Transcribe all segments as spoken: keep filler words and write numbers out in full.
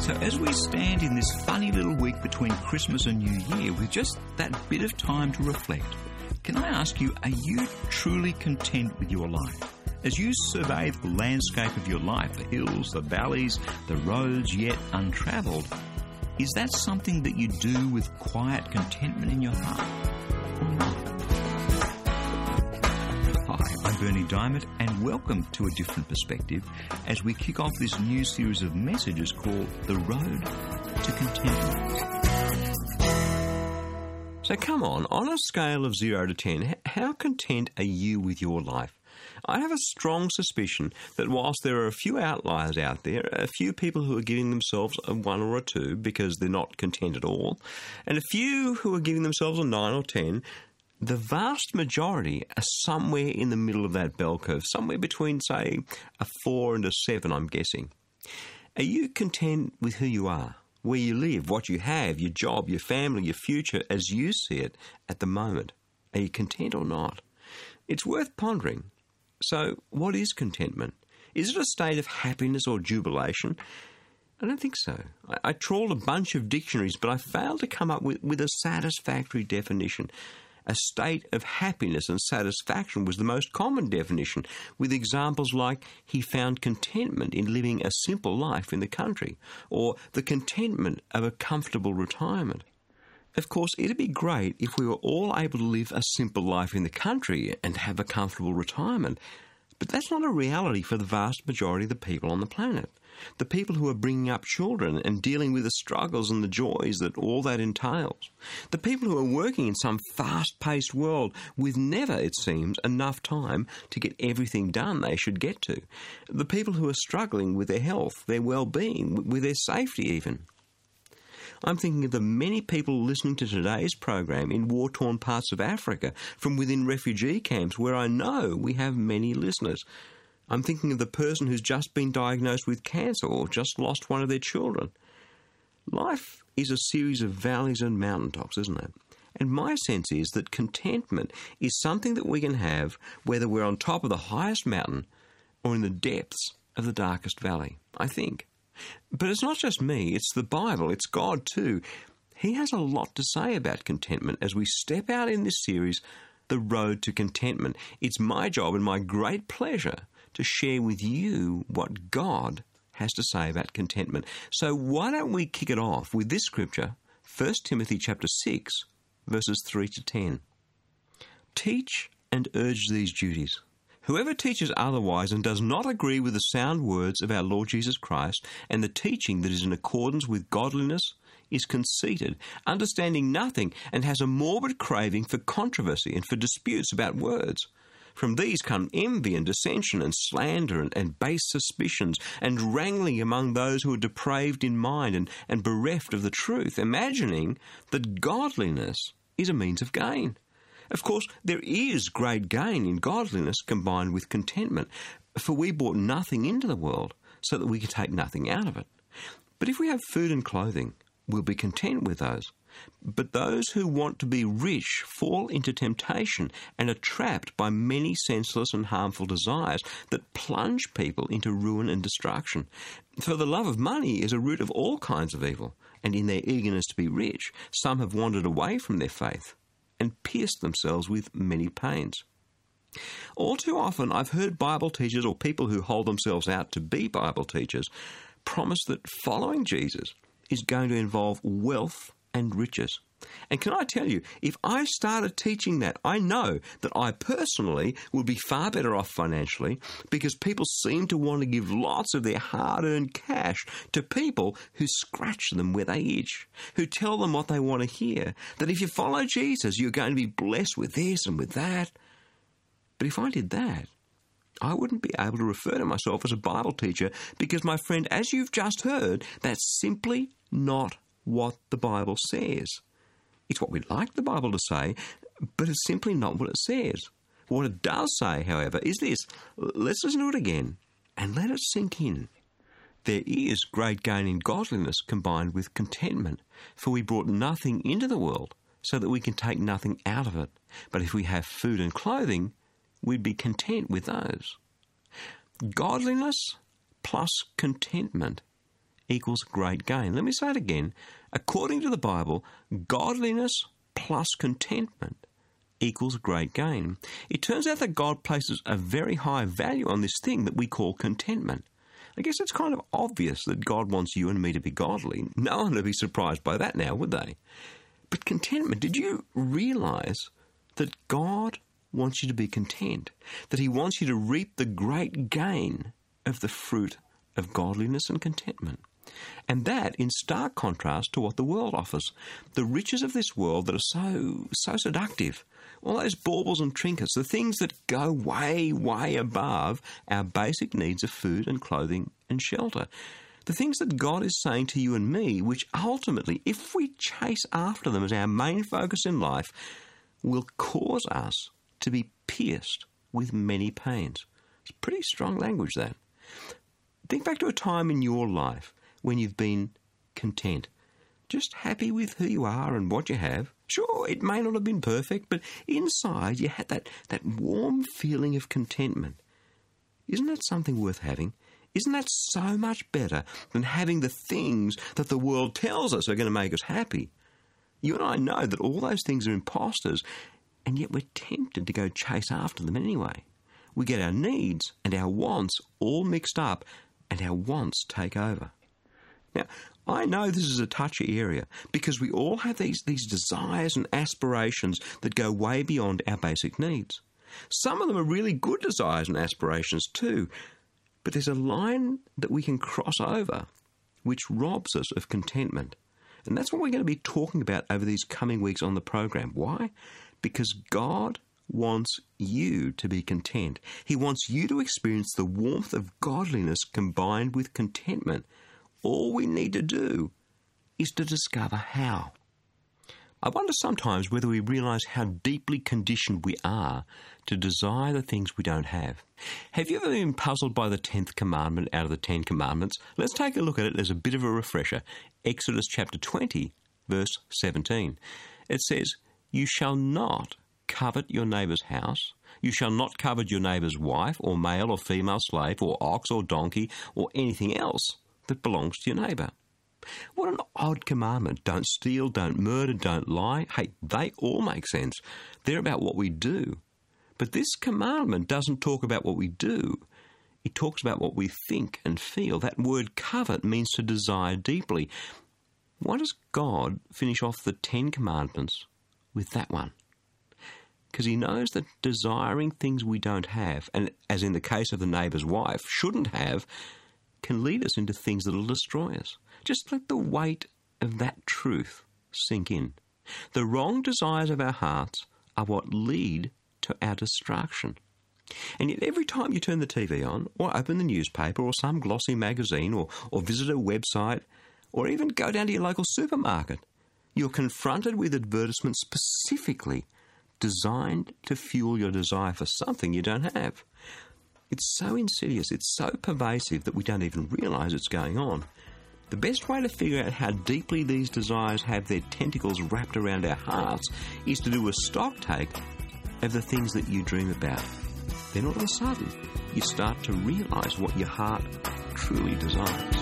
So as we stand in this funny little week between Christmas and New Year with just that bit of time to reflect, can I ask you, are you truly content with your life? As you survey the landscape of your life, the hills, the valleys, the roads yet untravelled, is that something that you do with quiet contentment in your heart or not? Hi, I'm Berni Dymet, and welcome to A Different Perspective as we kick off this new series of messages called The Road to Contentment. So come on, on a scale of zero to ten, how content are you with your life? I have a strong suspicion that whilst there are a few outliers out there, a few people who are giving themselves a one or a two because they're not content at all, and a few who are giving themselves a nine or ten, the vast majority are somewhere in the middle of that bell curve, somewhere between, say, a four and a seven, I'm guessing. Are you content with who you are, where you live, what you have, your job, your family, your future, as you see it at the moment? Are you content or not? It's worth pondering. So, what is contentment? Is it a state of happiness or jubilation? I don't think so. I, I trawled a bunch of dictionaries, but I failed to come up with, with a satisfactory definition. A state of happiness and satisfaction was the most common definition, with examples like he found contentment in living a simple life in the country, or the contentment of a comfortable retirement. Of course, it'd be great if we were all able to live a simple life in the country and have a comfortable retirement, but that's not a reality for the vast majority of the people on the planet. The people who are bringing up children and dealing with the struggles and the joys that all that entails. The people who are working in some fast-paced world with never, it seems, enough time to get everything done they should get to. The people who are struggling with their health, their well-being, with their safety even. I'm thinking of the many people listening to today's program in war-torn parts of Africa, from within refugee camps where I know we have many listeners. I'm thinking of the person who's just been diagnosed with cancer or just lost one of their children. Life is a series of valleys and mountaintops, isn't it? And my sense is that contentment is something that we can have whether we're on top of the highest mountain or in the depths of the darkest valley, I think. But it's not just me, it's the Bible, it's God too. He has a lot to say about contentment as we step out in this series, The Road to Contentment. It's my job and my great pleasure to share with you what God has to say about contentment. So why don't we kick it off with this scripture, First Timothy chapter six, verses three to ten. Teach and urge these duties. Whoever teaches otherwise and does not agree with the sound words of our Lord Jesus Christ and the teaching that is in accordance with godliness is conceited, understanding nothing, and has a morbid craving for controversy and for disputes about words. From these come envy and dissension and slander and, and base suspicions and wrangling among those who are depraved in mind and, and bereft of the truth, imagining that godliness is a means of gain. Of course, there is great gain in godliness combined with contentment, for we brought nothing into the world so that we could take nothing out of it. But if we have food and clothing, we'll be content with those. But those who want to be rich fall into temptation and are trapped by many senseless and harmful desires that plunge people into ruin and destruction. For the love of money is a root of all kinds of evil, and in their eagerness to be rich, some have wandered away from their faith and pierced themselves with many pains. All too often I've heard Bible teachers or people who hold themselves out to be Bible teachers promise that following Jesus is going to involve wealth and riches. And can I tell you, if I started teaching that, I know that I personally would be far better off financially because people seem to want to give lots of their hard-earned cash to people who scratch them where they itch, who tell them what they want to hear, that if you follow Jesus, you're going to be blessed with this and with that. But if I did that, I wouldn't be able to refer to myself as a Bible teacher because, my friend, as you've just heard, that's simply not what the Bible says. It's what we'd like the Bible to say, but it's simply not what it says. What it does say, however, is this. Let's listen to it again and let it sink in. There is great gain in godliness combined with contentment, for we brought nothing into the world so that we can take nothing out of it. But if we have food and clothing, we'd be content with those. Godliness plus contentment equals great gain. Let me say it again. According to the Bible, godliness plus contentment equals great gain. It turns out that God places a very high value on this thing that we call contentment. I guess it's kind of obvious that God wants you and me to be godly. No one would be surprised by that now, would they? But contentment, did you realize that God wants you to be content? That he wants you to reap the great gain of the fruit of godliness and contentment? And that in stark contrast to what the world offers. The riches of this world that are so, so seductive. All those baubles and trinkets, the things that go way, way above our basic needs of food and clothing and shelter. The things that God is saying to you and me, which ultimately, if we chase after them as our main focus in life, will cause us to be pierced with many pains. It's pretty strong language, that. Think back to a time in your life when you've been content, just happy with who you are and what you have. Sure, it may not have been perfect, but inside you had that, that warm feeling of contentment. Isn't that something worth having? Isn't that so much better than having the things that the world tells us are going to make us happy? You and I know that all those things are imposters, and yet we're tempted to go chase after them anyway. We get our needs and our wants all mixed up, and our wants take over. Now, I know this is a touchy area because we all have these, these desires and aspirations that go way beyond our basic needs. Some of them are really good desires and aspirations too, but there's a line that we can cross over which robs us of contentment. And that's what we're going to be talking about over these coming weeks on the program. Why? Because God wants you to be content. He wants you to experience the warmth of godliness combined with contentment. All we need to do is to discover how. I wonder sometimes whether we realise how deeply conditioned we are to desire the things we don't have. Have you ever been puzzled by the tenth commandment out of the Ten Commandments? Let's take a look at it as a bit of a refresher. Exodus chapter twenty, verse seventeen. It says, "You shall not covet your neighbour's house. You shall not covet your neighbour's wife or male or female slave or ox or donkey or anything else that belongs to your neighbour." What an odd commandment. Don't steal, don't murder, don't lie. Hey, they all make sense. They're about what we do. But this commandment doesn't talk about what we do. It talks about what we think and feel. That word covet means to desire deeply. Why does God finish off the Ten Commandments with that one? Because he knows that desiring things we don't have, and as in the case of the neighbour's wife, shouldn't have, can lead us into things that will destroy us. Just let the weight of that truth sink in. The wrong desires of our hearts are what lead to our destruction. And yet every time you turn the T V on, or open the newspaper, or some glossy magazine, or, or visit a website, or even go down to your local supermarket, you're confronted with advertisements specifically designed to fuel your desire for something you don't have. It's so insidious, it's so pervasive that we don't even realise it's going on. The best way to figure out how deeply these desires have their tentacles wrapped around our hearts is to do a stock take of the things that you dream about. Then all of a sudden, you start to realise what your heart truly desires.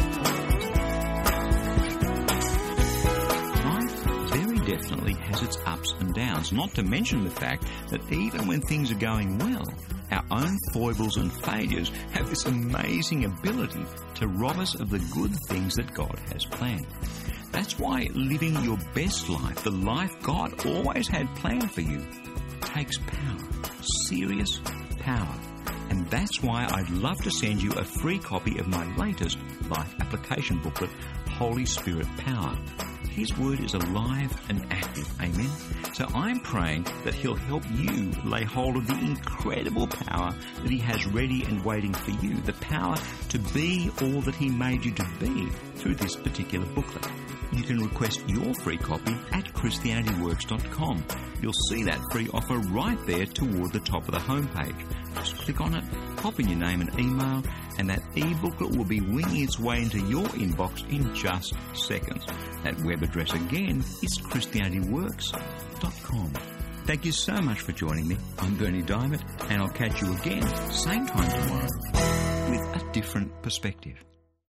Life very definitely has its ups and downs, not to mention the fact that even when things are going well, our own foibles and failures have this amazing ability to rob us of the good things that God has planned. That's why living your best life, the life God always had planned for you, takes power, serious power. And that's why I'd love to send you a free copy of my latest life application booklet, Holy Spirit Power. His word is alive and active, amen? So I'm praying that he'll help you lay hold of the incredible power that he has ready and waiting for you, the power to be all that he made you to be through this particular booklet. You can request your free copy at Christianity Works dot com. You'll see that free offer right there toward the top of the homepage. Just click on it, pop in your name and email, and that e-booklet will be winging its way into your inbox in just seconds. That web address again is Christianity Works dot com. Thank you so much for joining me. I'm Bernie Diamond, and I'll catch you again, same time tomorrow, with a different perspective.